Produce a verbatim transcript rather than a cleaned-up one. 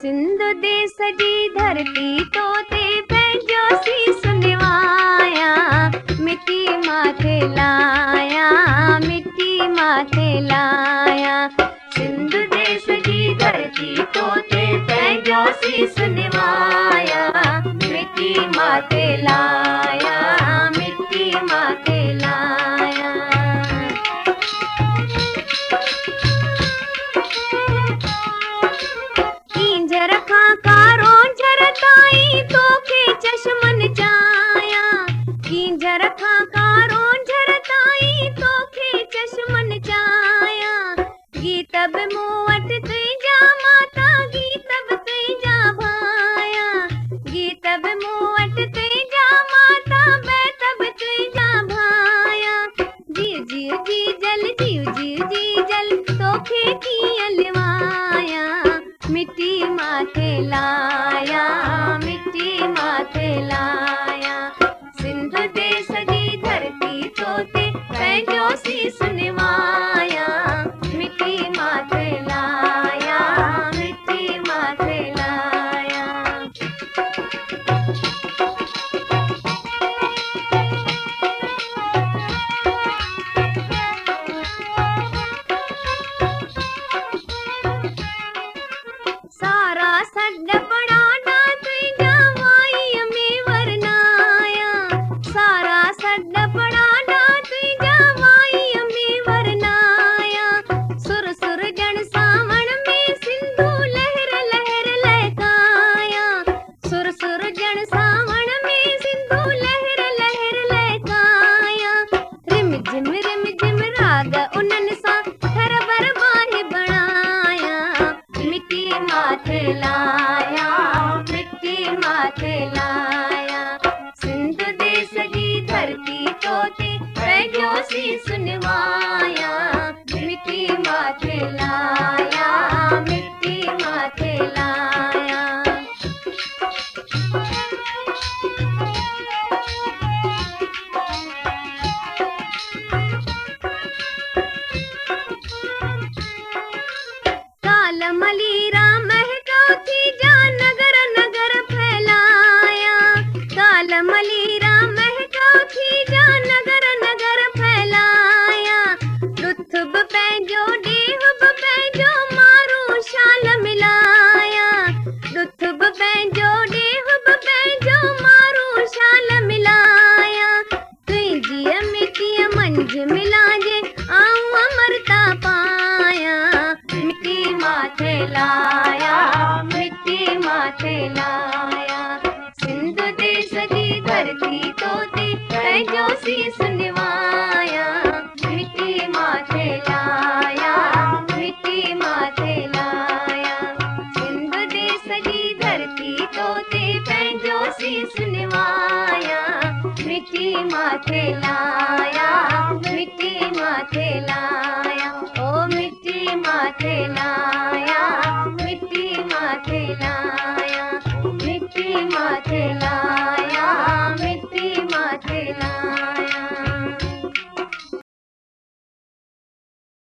सिंध देश जी धरती तो ते पंहिंजो सीस निवाया, मिट्टी माथे लाया, मिट्टी माथे लाया। सिंध देश जी धरती तो ते पंहिंजो सीस निवाया, मिट्टी माथे लाया, मिट्टी माथे लाया। ईंझर खां कारो झर ताईं तोखे चश्मन चाया, ईंझर खां कारो झर ताईं तोखे चश्मन चाया। गीत बि मूं वटि तुंहिंजा माता, गीत बि तुंहिंजा भाया, गीत बि मूं वटि तुंहिंजा माता, बैत बि तुंहिंजा भाया। जीव जीव जी जल, जीव जीव जी जल, तोखे कीअं लिवाया, मिट्टी माथे लाया, मिट्टी माथे लाया। सिंध देश जी धरती तो ते पंहिंजो सीस निवाया, मिट्टी माथे लाया, मिट्टी माथे लाया। सारा सॾ पड़ाना तुंहिंजा माईअ में वरनाया, सारा सॾ पड़ाना तुंहिंजा माईअ में वरनाया। सुर सुर ॼण सावण में सिंधू लहर लहर लहकाया, सुर सुर ॼण सावण में सिंधू लहर लहर लहकाया। रिम झिम रिम झिम राग उन्हनि सां घर बर बाहि बणाया, मिट्टी माथे लाया, मिट्टी माथे लाया। सिंध देश जी धरती तो ते पंहिंजो सीस निवाया, मिट्टी माथे लाया, मिट्टी माथे लाया। काल मलीरा महका थी जा नगर नगर फैलाया, काल मलीरा महका थी जा नगर नगर फैलाया। रुथब पंहिंजो ॾेह बि पंहिंजो मारू शाल मिलाया, रुथब पंहिंजो ॾेह बि पंहिंजो मारू शाल मिलाया। तुंहिंजी मिटीअ मंझ मिलाजे आऊं अमरता पाया, मिट्टी माथे लाया, मिट्टी माथे लाया। सिंध देश जी धरती तो ते पंहिंजो सीस निवाया, मिट्टी माथे लाया, मिट्टी माथे लाया। सिंध देश जी धरती तो ते पंहिंजो सीस निवाया, मिट्टी माथे लाया, मिट्टी माथे लाया। ओ मिट्टी माथे लाया, मिट्टी माथे लाया, मिट्टी माथे